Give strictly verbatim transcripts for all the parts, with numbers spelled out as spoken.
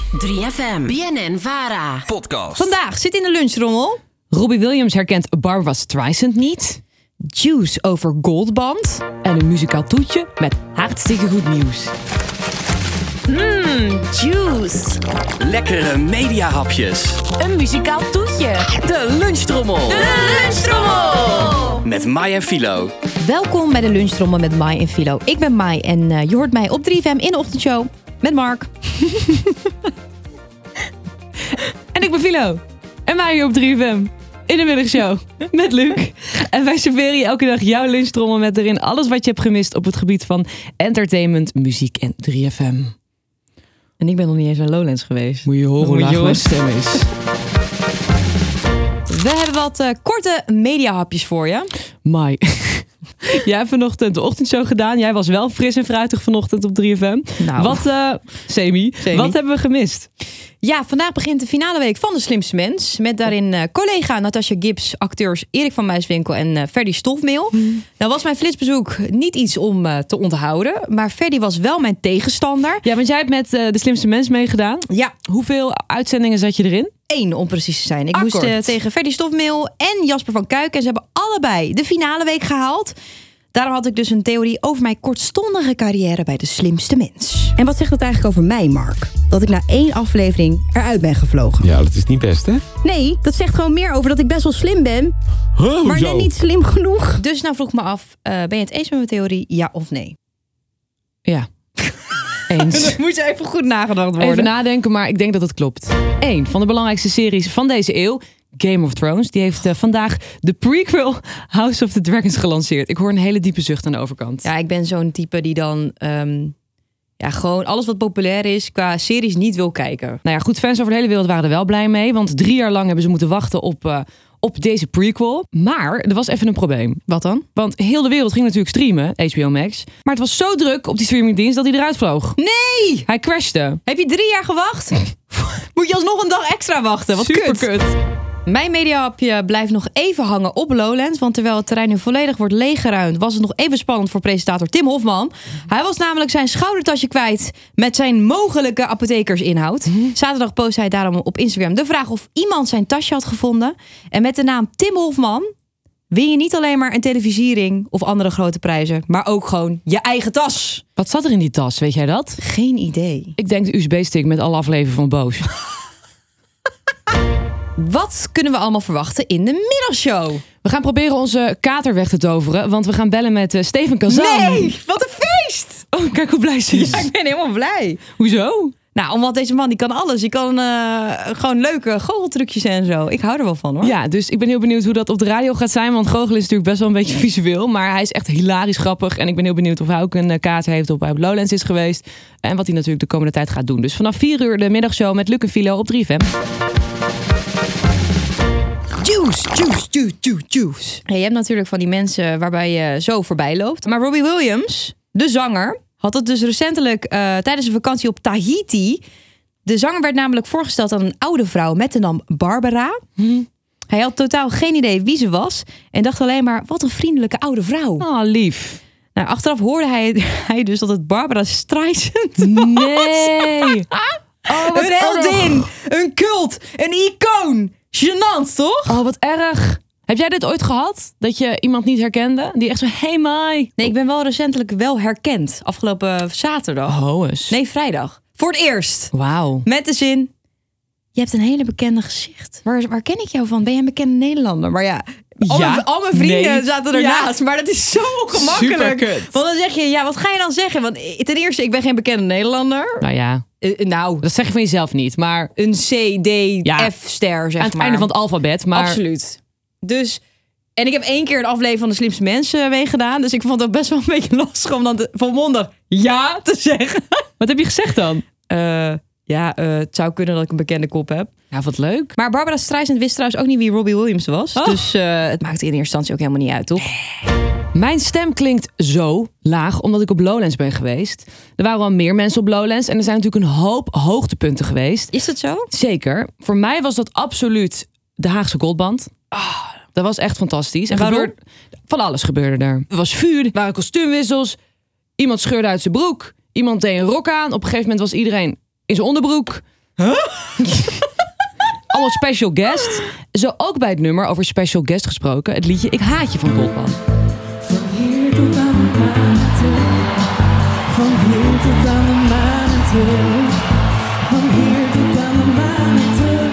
drie F M, B N N Vara. Podcast. Vandaag zit in de lunchrommel. Robbie Williams herkent Barbra Streisand niet. Juice over Goldband. En een muzikaal toetje met hartstikke goed nieuws. Mmm, juice. Lekkere mediahapjes. Een muzikaal toetje. De lunchtrommel. De lunchtrommel. Met Mai en Philo. Welkom bij de lunchrommel met Mai en Philo. Ik ben Mai en uh, je hoort mij op drie F M in de ochtendshow met Mark. En ik ben Philo. En wij hier op drie F M in de middagshow met Luc. En wij serveren je elke dag jouw lunchtrommel met erin alles wat je hebt gemist op het gebied van entertainment, muziek en drie F M. En ik ben nog niet eens naar Lowlands geweest. Moet je horen hoe laag mijn stem is. We hebben wat uh, korte mediahapjes voor je. Mai. Jij hebt vanochtend de ochtendshow gedaan. Jij was wel fris en fruitig vanochtend op drie F M. Nou. Wat, uh, semi, Semi. Wat hebben we gemist? Ja, vandaag begint de finale week van De Slimste Mens. Met daarin uh, collega Natasha Gibbs, acteurs Erik van Muiswinkel en uh, Ferdy Stofmeel. Hmm. Nou was mijn flitsbezoek niet iets om uh, te onthouden. Maar Ferdy was wel mijn tegenstander. Ja, want jij hebt met uh, De Slimste Mens meegedaan. Ja. Hoeveel uitzendingen zat je erin? Eén om precies te zijn. Ik Akkoord. moest uh, tegen Ferdy Stofmeel en Jasper van Kuik. En ze hebben allebei de finale week gehaald. Daarom had ik dus een theorie over mijn kortstondige carrière bij De Slimste Mens. En wat zegt dat eigenlijk over mij, Mark? Dat ik na één aflevering eruit ben gevlogen. Ja, dat is niet best, hè? Nee, dat zegt gewoon meer over dat ik best wel slim ben. Huh, maar net niet slim genoeg. Dus nou vroeg me af, uh, ben je het eens met mijn theorie, ja of nee? Ja. Eens. Dan moet je even goed nagedacht worden. Even nadenken, maar ik denk dat het klopt. Eén van de belangrijkste series van deze eeuw, Game of Thrones, die heeft uh, vandaag de prequel House of the Dragons gelanceerd. Ik hoor een hele diepe zucht aan de overkant. Ja, ik ben zo'n type die dan um, ja, gewoon alles wat populair is qua series niet wil kijken. Nou ja, goed, fans over de hele wereld waren er wel blij mee, want drie jaar lang hebben ze moeten wachten op, uh, op deze prequel. Maar er was even een probleem. Wat dan? Want heel de wereld ging natuurlijk streamen, H B O Max. Maar het was zo druk op die streamingdienst dat hij eruit vloog. Nee! Hij crashte. Heb je drie jaar gewacht? Moet je alsnog een dag extra wachten? Wat Super kut. kut. Mijn mediahapje blijft nog even hangen op Lowlands. Want terwijl het terrein nu volledig wordt leeggeruimd, was het nog even spannend voor presentator Tim Hofman. Hij was namelijk zijn schoudertasje kwijt met zijn mogelijke apothekersinhoud. Zaterdag postte hij daarom op Instagram de vraag of iemand zijn tasje had gevonden. En met de naam Tim Hofman win je niet alleen maar een televisiering of andere grote prijzen, maar ook gewoon je eigen tas. Wat zat er in die tas, weet jij dat? Geen idee. Ik denk de U S B-stick met alle afleveringen van Boos. Wat kunnen we allemaal verwachten in de middagshow? We gaan proberen onze kater weg te toveren, want we gaan bellen met uh, Steven Kazan. Nee, wat een feest! Oh, kijk hoe blij ze is. Ja, ik ben helemaal blij. Hoezo? Nou, omdat deze man, die kan alles. Die kan uh, gewoon leuke goocheltrucjes en zo. Ik hou er wel van, hoor. Ja, dus ik ben heel benieuwd hoe dat op de radio gaat zijn, want goochelen is natuurlijk best wel een beetje visueel, maar hij is echt hilarisch grappig en ik ben heel benieuwd of hij ook een uh, kater heeft op hij op Lowlands is geweest en wat hij natuurlijk de komende tijd gaat doen. Dus vanaf vier uur de middagshow met Luc en Philo op drie F M. Juice, juice, juice, juice, juice. Hey, je hebt natuurlijk van die mensen waarbij je zo voorbij loopt. Maar Robbie Williams, de zanger, had het dus recentelijk uh, tijdens een vakantie op Tahiti. De zanger werd namelijk voorgesteld aan een oude vrouw met de naam Barbara. Hm. Hij had totaal geen idee wie ze was en dacht alleen maar, wat een vriendelijke oude vrouw. Oh, lief. Nou, achteraf hoorde hij, hij dus dat het Barbra Streisand was. Nee. Oh, een heldin, een cult, een icoon. Gênant, toch? Oh, wat erg. Heb jij dit ooit gehad? Dat je iemand niet herkende? Die echt zo, hey Mai. Nee, ik ben wel recentelijk wel herkend. Afgelopen zaterdag. Oh, eens. Nee, vrijdag. Voor het eerst. Wauw. Met de zin, je hebt een hele bekende gezicht. Waar, waar ken ik jou van? Ben jij een bekende Nederlander? Maar ja, al, Ja, mijn, al mijn vrienden nee. zaten ernaast. Ja. Maar dat is zo ongemakkelijk. Superkut. Want dan zeg je, ja, wat ga je dan zeggen? Want ten eerste, ik ben geen bekende Nederlander. Nou ja, Uh, nou, dat zeg je van jezelf niet, maar een C, D, Ja. F-ster, zeg aan het maar. einde van het alfabet. Maar Absoluut. Dus, en ik heb één keer een aflevering van De Slimste Mensen meegedaan. Dus ik vond het best wel een beetje lastig om dan te, volmondig ja te zeggen. wat heb je gezegd dan? Uh, ja, uh, het zou kunnen dat ik een bekende kop heb. Ja, wat leuk. Maar Barbra Streisand wist trouwens ook niet wie Robbie Williams was. Oh. Dus uh, het maakte in eerste instantie ook helemaal niet uit, toch? Mijn stem klinkt zo laag, omdat ik op Lowlands ben geweest. Er waren wel meer mensen op Lowlands en er zijn natuurlijk een hoop hoogtepunten geweest. Is dat zo? Zeker. Voor mij was dat absoluut de Haagse Goldband. Oh, dat was echt fantastisch. En waarom? gebeurde, van alles gebeurde er. Er was vuur, er waren kostuumwissels. Iemand scheurde uit zijn broek. Iemand deed een rok aan. Op een gegeven moment was iedereen in zijn onderbroek. Allemaal special guest. Zo ook bij het nummer over special guest gesproken. Het liedje Ik Haat Je van Goldband. Van hier tot aan de maan terug. Van hier tot aan de maan terug. Van hier tot aan de maan terug.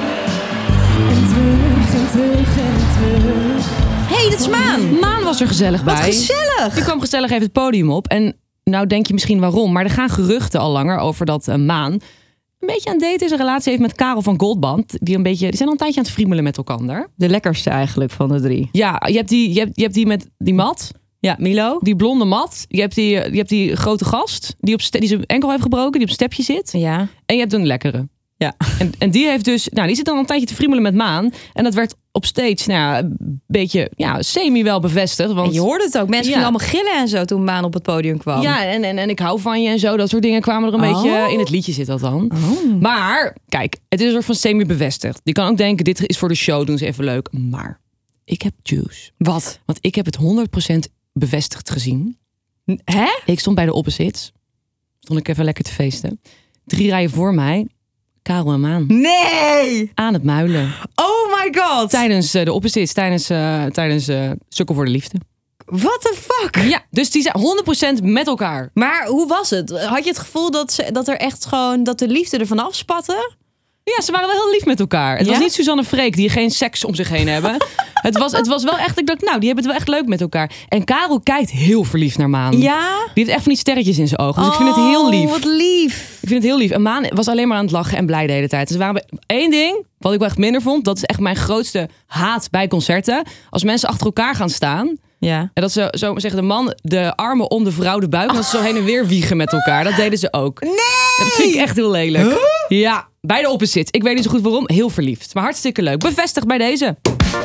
En terug en terug en terug. Hé, hey, dat is Maan. Maan was er gezellig bij. Wat gezellig. Die kwam gezellig even het podium op. En nou denk je misschien waarom. Maar er gaan geruchten al langer over dat uh, Maan een beetje aan het daten is. Een relatie heeft met Karel van Goldband. Die, een beetje, die zijn al een tijdje aan het friemelen met elkaar. De lekkerste eigenlijk van de drie. Ja, je hebt die, je hebt, je hebt die met die mat. Ja, Milo. Die blonde mat. Je hebt die, je hebt die grote gast. Die, op ste- die zijn enkel heeft gebroken. Die op een stepje zit. Ja. En je hebt een lekkere. Ja. En, en die heeft dus, nou, die zit dan een tijdje te friemelen met Maan. En dat werd op stage, nou ja, een beetje, ja, semi wel bevestigd. Want En je hoorde het ook. Mensen Ja. gingen allemaal gillen en zo toen Maan op het podium kwam. ja, en, en, en ik hou van je en zo. Dat soort dingen kwamen er een Oh. beetje in het liedje zit dat dan. Oh. Maar, kijk, het is een soort van semi bevestigd. Je kan ook denken, dit is voor de show, doen ze even leuk. Maar, ik heb juice. Wat? Want ik heb het honderd procent bevestigd gezien. Hè? Ik stond bij de opposites. Stond ik even lekker te feesten. Drie rijen voor mij, Karel en Maan. Nee! Aan het muilen. Oh my god! Tijdens uh, de opposites, tijdens, uh, tijdens uh, Sukkel voor de Liefde. What the fuck? Ja, dus die zijn honderd procent met elkaar. Maar hoe was het? Had je het gevoel dat, ze, dat er echt gewoon, dat de liefde ervan afspatte? Ja, ze waren wel heel lief met elkaar. Het Ja? was niet Suzanne Freek die geen seks om zich heen hebben. het, was, het was wel echt, ik dacht, nou, die hebben het wel echt leuk met elkaar. En Karel kijkt heel verliefd naar Maan. Ja? Die heeft echt van die sterretjes in zijn ogen. Dus ik vind het heel lief. Oh, wat lief. Ik vind het heel lief. En Maan was alleen maar aan het lachen en blij de hele tijd. Dus er waren bij- één ding, wat ik wel echt minder vond. Dat is echt mijn grootste haat bij concerten. Als mensen achter elkaar gaan staan. Ja. En dat ze, zo zeggen, de man de armen om de vrouw de buik. En dat ze zo heen en weer wiegen met elkaar. Dat deden ze ook. Nee! Dat vind ik echt heel lelijk. Ja, bij de opposite. Ik weet niet zo goed waarom. Heel verliefd. Maar hartstikke leuk. Bevestigd bij deze.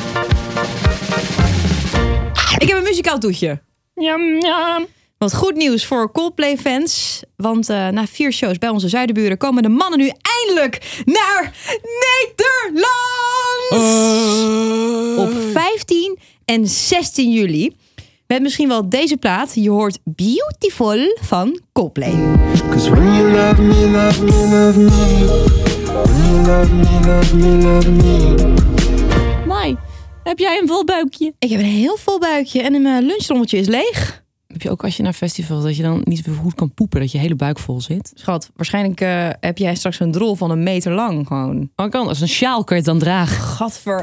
Ik heb een muzikaal toetje. Jam, jam. Wat goed nieuws voor Coldplay-fans. Want uh, na vier shows bij onze zuidenburen komen de mannen nu eindelijk naar Nederland! Uh. Op vijftien en zestien juli. Met misschien wel deze plaat. Je hoort Beautiful van Coldplay. Cause when you love me, love me, love me. When you love me, love me, love me. Mai, heb jij een vol buikje? Ik heb een heel vol buikje en mijn lunchtrommeltje is leeg. Heb je ook als je naar festivals dat je dan niet zo goed kan poepen, dat je hele buik vol zit? Schat, waarschijnlijk uh, heb jij straks een drol van een meter lang gewoon. Maar kan, als een sjaal kun je het dan dragen. Gadver.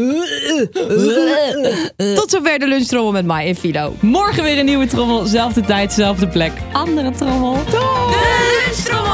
Tot zover de lunchtrommel met Mai en Fido. Morgen weer een nieuwe trommel, zelfde tijd, zelfde plek. Andere trommel. De lunchtrommel!